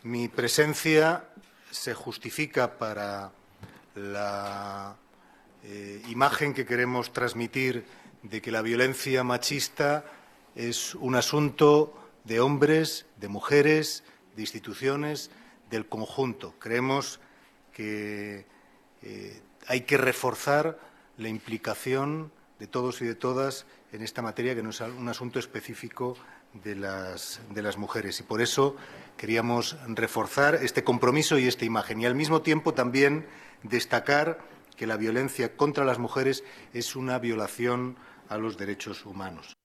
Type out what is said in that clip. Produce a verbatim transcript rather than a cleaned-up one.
Mi presencia se justifica para la eh, imagen que queremos transmitir de que la violencia machista es un asunto de hombres, de mujeres, de instituciones, del conjunto. Creemos que eh, hay que reforzar la implicación de todos y de todas en esta materia, que no es un asunto específico de las, de las mujeres. Y por eso queríamos reforzar este compromiso y esta imagen. Y, al mismo tiempo, también destacar que la violencia contra las mujeres es una violación a los derechos humanos.